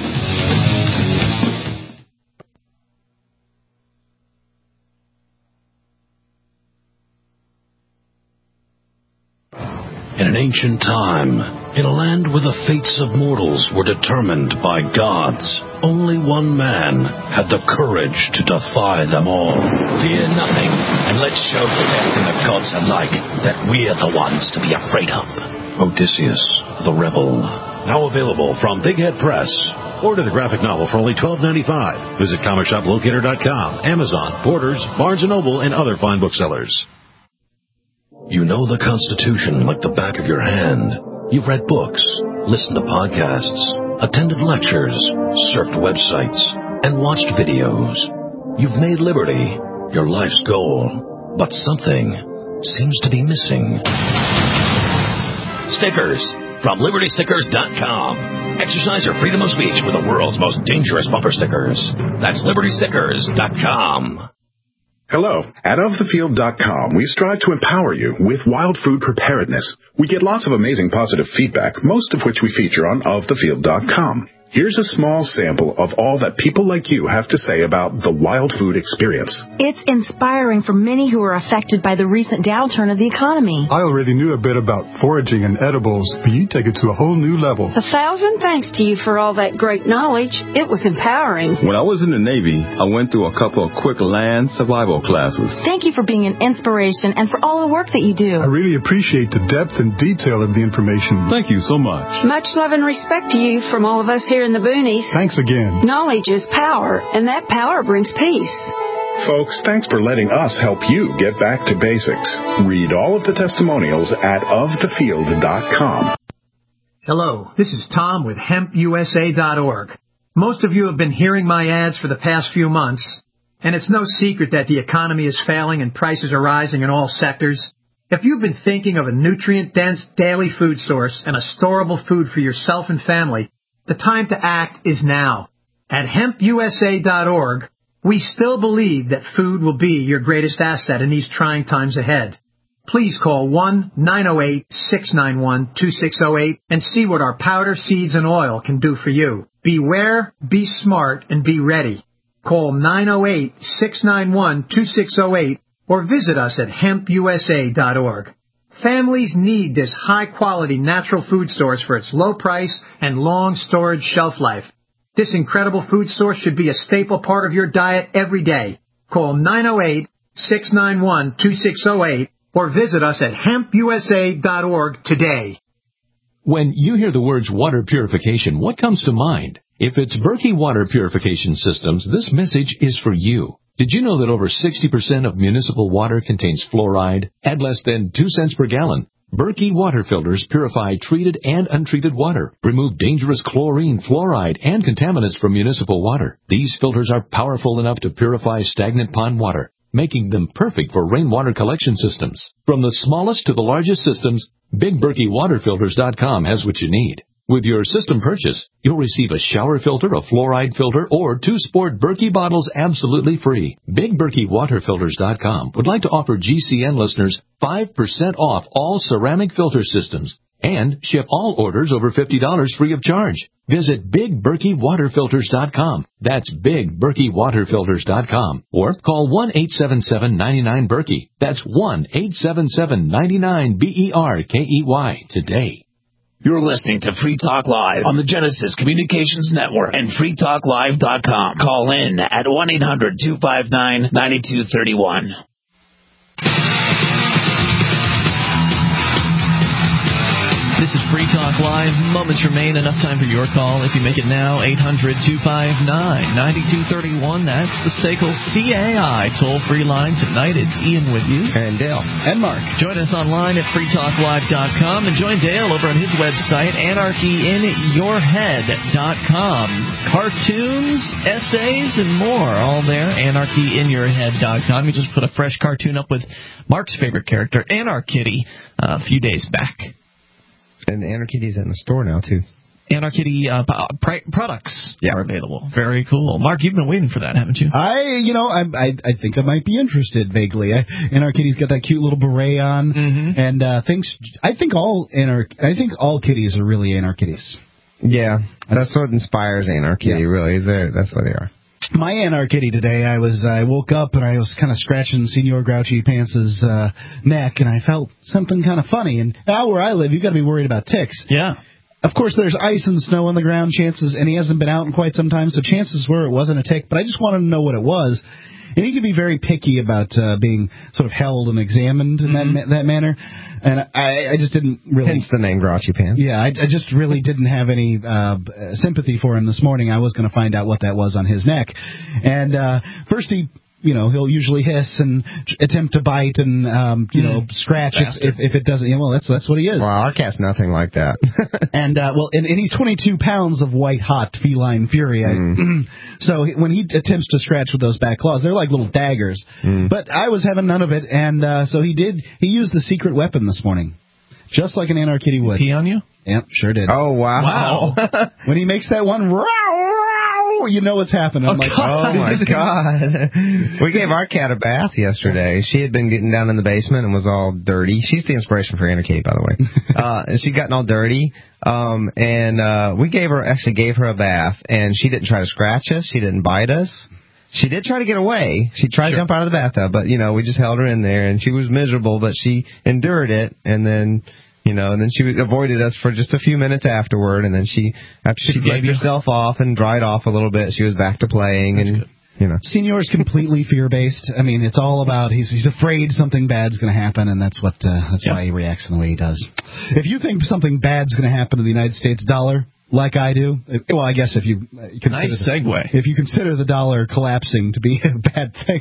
In an ancient time, in a land where the fates of mortals were determined by gods, only one man had the courage to defy them all. Fear nothing, and let's show the death and the gods alike that we're the ones to be afraid of. Odysseus, the Rebel. Now available from Big Head Press. Order the graphic novel for only twelve ninety-five dollars. Visit comic shop locator dot com, Amazon, Borders, Barnes and Noble, and other fine booksellers. You know the Constitution like the back of your hand. You've read books, listened to podcasts, attended lectures, surfed websites, and watched videos. You've made liberty your life's goal, but something seems to be missing. Stickers from Liberty Stickers dot com. Exercise your freedom of speech with the world's most dangerous bumper stickers. That's Liberty Stickers dot com. Hello. At of the field dot com, we strive to empower you with wild food preparedness. We get lots of amazing positive feedback, most of which we feature on of the field dot com. Here's a small sample of all that people like you have to say about the wild food experience. It's inspiring for many who are affected by the recent downturn of the economy. I already knew a bit about foraging and edibles, but you take it to a whole new level. A thousand thanks to you for all that great knowledge. It was empowering. When I was in the Navy, I went through a couple of quick land survival classes. Thank you for being an inspiration and for all the work that you do. I really appreciate the depth and detail of the information. Thank you so much. Much love and respect to you from all of us here in the boonies. Thanks again. Knowledge is power, and that power brings peace. Folks, thanks for letting us help you get back to basics. Read all of the testimonials at of the field dot com. Hello, this is Tom with hemp U S A dot org. Most of you have been hearing my ads for the past few months, and it's no secret that the economy is failing and prices are rising in all sectors. If you've been thinking of a nutrient-dense daily food source and a storable food for yourself and family, the time to act is now. At hemp U S A dot org, we still believe that food will be your greatest asset in these trying times ahead. please call one nine oh eight, six nine one, two six oh eight and see what our powder, seeds, and oil can do for you. Beware, be smart, and be ready. Call nine oh eight, six nine one, two six oh eight or visit us at hemp u s a dot org. Families need this high-quality natural food source for its low price and long storage shelf life. This incredible food source should be a staple part of your diet every day. Call nine oh eight, six nine one, two six oh eight or visit us at hemp u s a dot org today. When you hear the words water purification, what comes to mind? If it's Berkey Water Purification Systems, this message is for you. Did you know that over sixty percent of municipal water contains fluoride at less than two cents per gallon? Berkey water filters purify treated and untreated water, remove dangerous chlorine, fluoride, and contaminants from municipal water. These filters are powerful enough to purify stagnant pond water, making them perfect for rainwater collection systems. From the smallest to the largest systems, Big Berkey Water Filters dot com has what you need. With your system purchase, you'll receive a shower filter, a fluoride filter, or two sport Berkey bottles absolutely free. Big Berkey Water Filters dot com would like to offer G C N listeners five percent off all ceramic filter systems and ship all orders over fifty dollars free of charge. Visit Big Berkey Water Filters dot com. That's Big Berkey Water Filters dot com. Or call one eight seven seven, nine nine, Berkey. That's one eight seven seven, nine nine, B E R K E Y today. You're listening to Free Talk Live on the Genesis Communications Network and free talk live dot com. Call in at one eight hundred, two five nine, nine two three one. This is Free Talk Live. Moments remain. Enough time for your call. If you make it now, eight hundred, two five nine, nine two three one. That's the S A C L C A I toll-free line. Tonight, it's Ian with you. And Dale. And Mark. Join us online at free talk live dot com and join Dale over on his website, anarchy in your head dot com. Cartoons, essays, and more. All there, anarchy in your head dot com. You just put a fresh cartoon up with Mark's favorite character, Anarkitty, uh, a few days back. And Anarkitty's in the store now, too. Anarkitty uh, pr- products yeah. are available. Very cool. Mark, you've been waiting for that, haven't you? I, you know, I I, I think I might be interested vaguely. I, Anarkitty's got that cute little beret on, mm-hmm. and uh, thinks I think all Anar- I think all kitties are really Anarkitties. Yeah, that's what inspires Anarkitty. Yeah. Really, They're, that's what they are. My Anarkitty today, I was I woke up and I was kind of scratching Senor Grouchy Pants' uh, neck, and I felt something kind of funny. And out where I live, you got to be worried about ticks. Yeah. Of course, there's ice and snow on the ground, chances, and he hasn't been out in quite some time, so chances were it wasn't a tick. But I just wanted to know what it was. And he can be very picky about uh, being sort of held and examined in mm-hmm. that that manner. And I, I just didn't really... Hence the name Grouchy Pants. Yeah, I, I just really didn't have any uh, sympathy for him this morning. I was going to find out what that was on his neck. And uh, first he... You know, he'll usually hiss and attempt to bite and, um, you mm. know, scratch if, if if it doesn't. You know, well, that's that's what he is. Well, our cat's nothing like that. and, uh, well, and, and he's twenty-two pounds of white-hot feline fury. Mm. So when he attempts to scratch with those back claws, they're like little daggers. Mm. But I was having none of it, and uh, so he did. He used the secret weapon this morning, just like an Anarkitty would. Pee on you? Yep, sure did. Oh, wow. Wow. When he makes that one, you know what's happening. I'm oh, like, oh, my God. We gave our cat a bath yesterday. She had been getting down in the basement and was all dirty. She's the inspiration for Anarkitty, by the way. uh, and she'd gotten all dirty. Um, and uh, we gave her, actually gave her a bath, and she didn't try to scratch us. She didn't bite us. She did try to get away. She tried sure. to jump out of the bathtub, but, you know, we just held her in there, and she was miserable, but she endured it, and then... You know, and then she avoided us for just a few minutes afterward, and then she, after she, she wiped herself off and dried off a little bit, she was back to playing. That's and good. You know, Senior's completely fear-based. I mean, it's all about he's he's afraid something bad's going to happen, and that's what uh, that's yeah. why he reacts in the way he does. If you think something bad's going to happen to the United States dollar, like I do, well, I guess if you consider nice the, segue. If you consider the dollar collapsing to be a bad thing.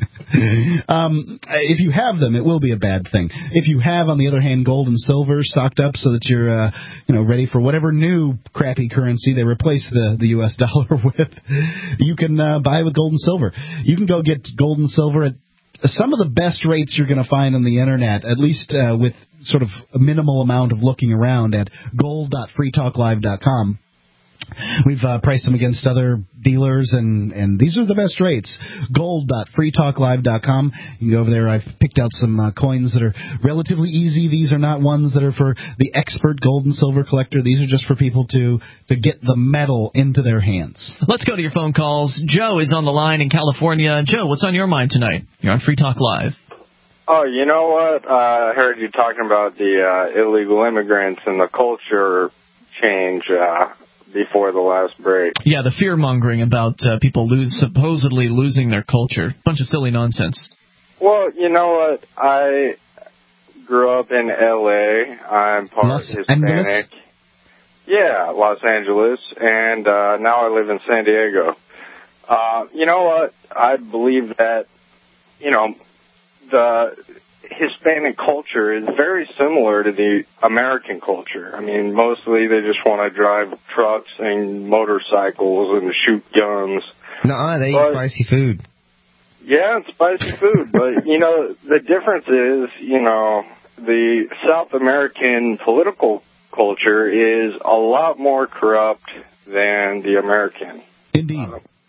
um, if you have them, it will be a bad thing. If you have, on the other hand, gold and silver stocked up so that you're, uh, you know, ready for whatever new crappy currency they replace the, the U S dollar with, you can uh, buy with gold and silver. You can go get gold and silver at some of the best rates you're going to find on the internet, at least uh, with sort of a minimal amount of looking around at gold dot free talk live dot com. We've uh, priced them against other dealers, and, and these are the best rates. gold dot free talk live dot com. You can go over there. I've picked out some uh, coins that are relatively easy. These are not ones that are for the expert gold and silver collector. These are just for people to, to get the metal into their hands. Let's go to your phone calls. Joe is on the line in California. Joe, what's on your mind tonight? You're on Free Talk Live. Oh, you know what? Uh, I heard you talking about the uh, illegal immigrants and the culture change uh, before the last break. Yeah, the fear-mongering about uh, people lose supposedly losing their culture. Bunch of silly nonsense. Well, you know what? I grew up in L A. I'm part Los Hispanic. Angeles? Yeah, Los Angeles. And uh, now I live in San Diego. Uh, you know what? I believe that, you know, the Hispanic culture is very similar to the American culture. I mean, mostly they just want to drive trucks and motorcycles and shoot guns. No, they but, eat spicy food. Yeah, it's spicy food. But, you know, the difference is, you know, the South American political culture is a lot more corrupt than the American. Indeed.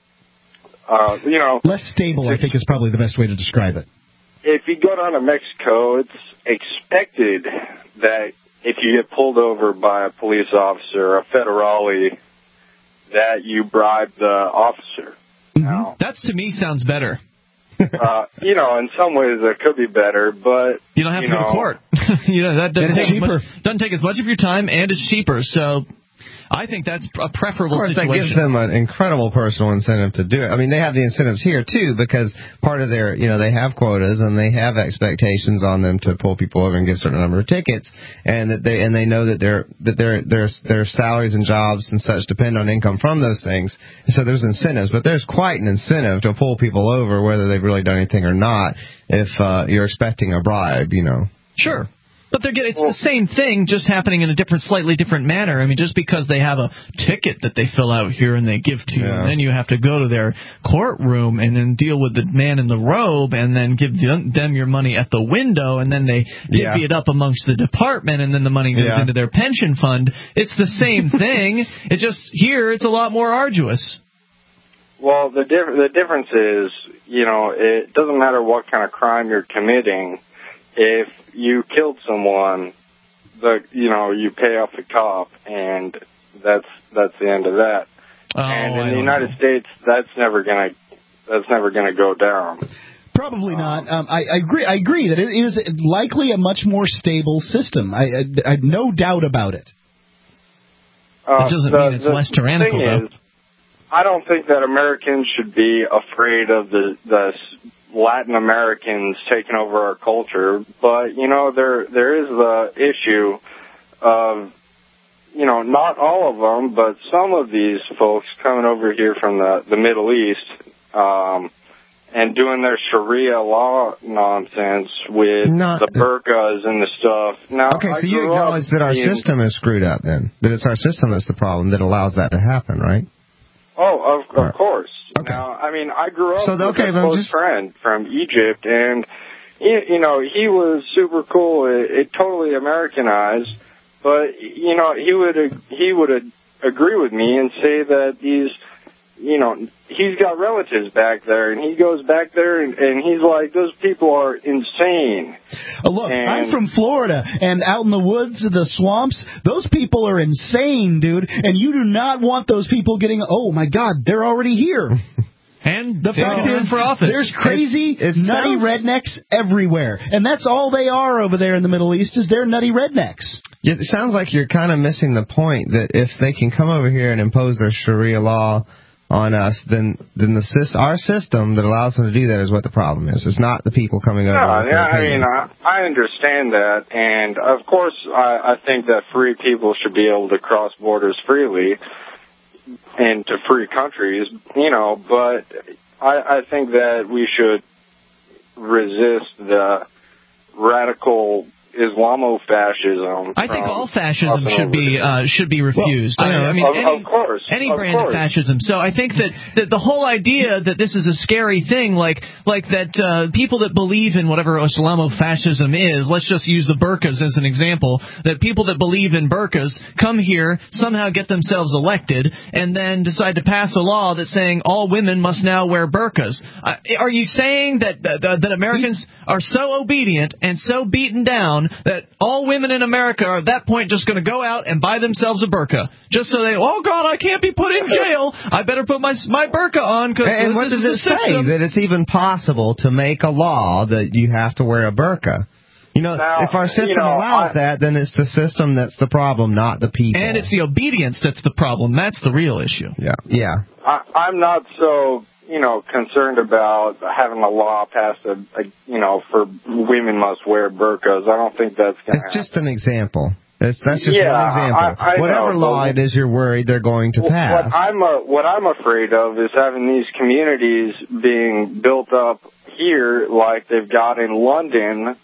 Uh, uh, you know, less stable, I think, is probably the best way to describe it. If you go down to Mexico, it's expected that if you get pulled over by a police officer, a federale, that you bribe the officer. Mm-hmm. Now, that to me sounds better. uh, you know, in some ways that could be better, but you don't have you to know, go to court. you know that doesn't take, cheaper. much, doesn't take as much of your time, and it's cheaper. So I think that's a preferable situation. Of course, situation. that gives them an incredible personal incentive to do it. I mean, they have the incentives here, too, because part of their, you know, they have quotas and they have expectations on them to pull people over and get a certain number of tickets, and that they and they know that their that their their their salaries and jobs and such depend on income from those things. And so there's incentives, but there's quite an incentive to pull people over, whether they've really done anything or not, if uh, you're expecting a bribe, you know. Sure. But they're getting, it's the same thing, just happening in a different, slightly different manner. I mean, just because they have a ticket that they fill out here and they give to you, yeah. and then you have to go to their courtroom and then deal with the man in the robe and then give them your money at the window, and then they divvy yeah. it up amongst the department, and then the money goes yeah. into their pension fund. It's the same thing. It's just here it's a lot more arduous. Well, the diff- the difference is, you know, it doesn't matter what kind of crime you're committing. If you killed someone, the you know you pay off the cop, and that's that's the end of that. Oh, and in I the United know. States, that's never gonna that's never gonna go down. Probably not. Um, I, I agree. I agree that it is likely a much more stable system. I, I, I have no doubt about it. Uh, it doesn't the, mean it's the less tyrannical, thing though. Is, I don't think that Americans should be afraid of the the Latin Americans taking over our culture, but you know there there is the issue of you know not all of them, but some of these folks coming over here from the the Middle East um, and doing their Sharia law nonsense with Not, the burqas and the stuff. Now, okay, I so you grew acknowledge up that our being, system is screwed up, then that it's our system that's the problem that allows that to happen, right? Oh, of, of right. course. Okay. Now, I mean, I grew up so, with okay, a close just... friend from Egypt, and, you, you know, he was super cool. It, it totally Americanized, but, you know, he would he would agree with me and say that these, you know, he's got relatives back there, and he goes back there, and, and he's like, those people are insane. Uh, look, and, I'm from Florida, and out in the woods, the swamps, those people are insane, dude, and you do not want those people getting, oh, my God, they're already here. And the fact is, for office. there's crazy, it, it nutty sounds... rednecks everywhere, and that's all they are over there in the Middle East is they're nutty rednecks. It sounds like you're kind of missing the point that if they can come over here and impose their Sharia law on us, then then the our system that allows them to do that is what the problem is. It's not the people coming over. No, yeah, I mean, I, I understand that, and of course, I, I think that free people should be able to cross borders freely into free countries, you know, but I, I think that we should resist the radical Islamofascism. I think all fascism should be uh, should be refused. Well, I, I mean, of, any, of course, any of brand course. of fascism. So I think that, that the whole idea that this is a scary thing, like like that uh, people that believe in whatever Islamofascism is, let's just use the burqas as an example, that people that believe in burqas come here, somehow get themselves elected, and then decide to pass a law that's saying all women must now wear burqas. Uh, are you saying that that, that Americans are so obedient and so beaten down that all women in America are at that point just going to go out and buy themselves a burqa? Just so they, oh, God, I can't be put in jail. I better put my my burqa on because And this what is does the it say system. that it's even possible to make a law that you have to wear a burqa? You know, Now, if our system you know, allows I, that, then it's the system that's the problem, not the people. And it's the obedience that's the problem. That's the real issue. Yeah, yeah. I, I'm not so, you know, concerned about having a law passed, a, a, you know, for women must wear burqas. I don't think that's going to It's just an example. That's, that's just Yeah, one example. I- I Whatever know, law but- it is you're worried they're going to What pass. I'm uh, what I'm afraid of is having these communities being built up here like they've got in London,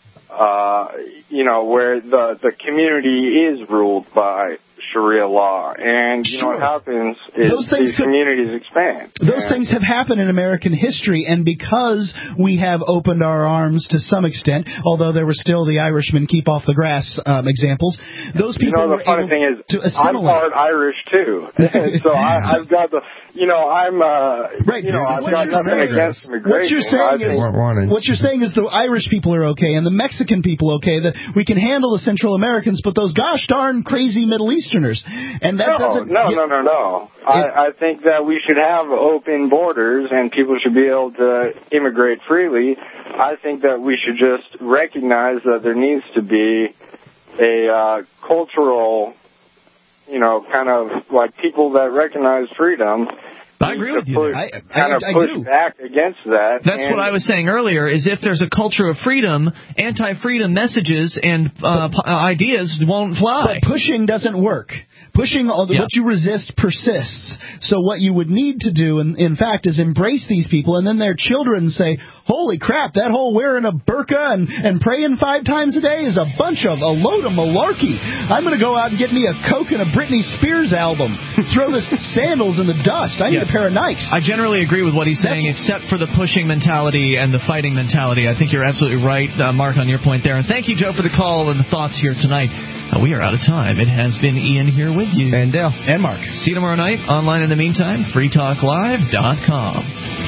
uh, you know, where the the community is ruled by Sharia law, and you know what happens is Those things these could- communities expand. Those And- things have happened in American history, and because we have opened our arms to some extent, although there were still the Irishmen keep off the grass um, examples, those You people know, the were funny able thing is, to I'm assimilate. part Irish too, so I, I've got the, you know, I'm, uh, Right. you know, I've What got you're nothing saying- against immigration. What you're saying I is, think- what you're saying is the Irish people are okay and the Mexican people okay. That we can handle the Central Americans, but those gosh darn crazy Middle Easterners, and that no, doesn't. no, no, no, no. I, I think that we should have open borders and people should be able to immigrate freely. I think that we should just recognize that there needs to be a uh, cultural, you know, kind of like people that recognize freedom. I agree with you. Push, I, kind I, of I push do. back against that. That's and what I was saying earlier, is if there's a culture of freedom, anti-freedom messages and uh, p- uh, ideas won't fly. But pushing doesn't work. Pushing, all the, Yeah. what you resist persists. So what you would need to do, in, in fact, is embrace these people, and then their children say, holy crap, that whole wearing a burqa and, and praying five times a day is a bunch of, a load of malarkey. I'm going to go out and get me a Coke and a Britney Spears album. Throw this sandals in the dust. I need Yeah. a pair of Nikes. I generally agree with what he's saying, except for the pushing mentality and the fighting mentality. I think you're absolutely right, uh, Mark, on your point there. And thank you, Joe, for the call and the thoughts here tonight. Uh, we are out of time. It has been Ian here with you. And Dale. And Mark. See you tomorrow night. Online in the meantime, free talk live dot com.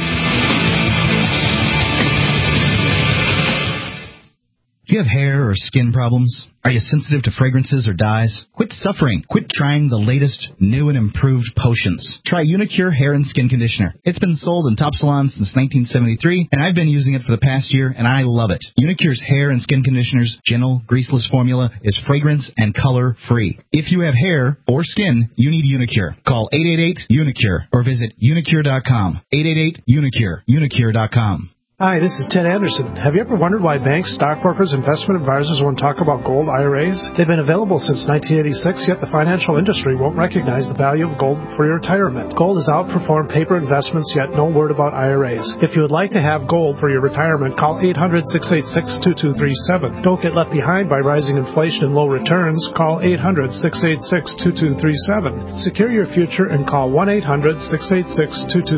Do you have hair or skin problems? Are you sensitive to fragrances or dyes? Quit suffering. Quit trying the latest, new and improved potions. Try Unicure Hair and Skin Conditioner. It's been sold in top salons since nineteen seventy-three, and I've been using it for the past year, and I love it. Unicure's Hair and Skin Conditioner's gentle, greaseless formula is fragrance and color free. If you have hair or skin, you need Unicure. Call eight eight eight, UNICURE or visit unicure dot com. eight eight eight, UNICURE. unicure dot com. Hi, this is Ted Anderson. Have you ever wondered why banks, stockbrokers, investment advisors won't talk about gold I R As? They've been available since nineteen eighty-six, yet the financial industry won't recognize the value of gold for your retirement. Gold has outperformed paper investments, yet no word about I R As. If you would like to have gold for your retirement, call eight hundred, six eight six, two two three seven. Don't get left behind by rising inflation and low returns. Call eight hundred, six eight six, two two three seven. Secure your future and call one eight hundred, six eight six, two two three seven.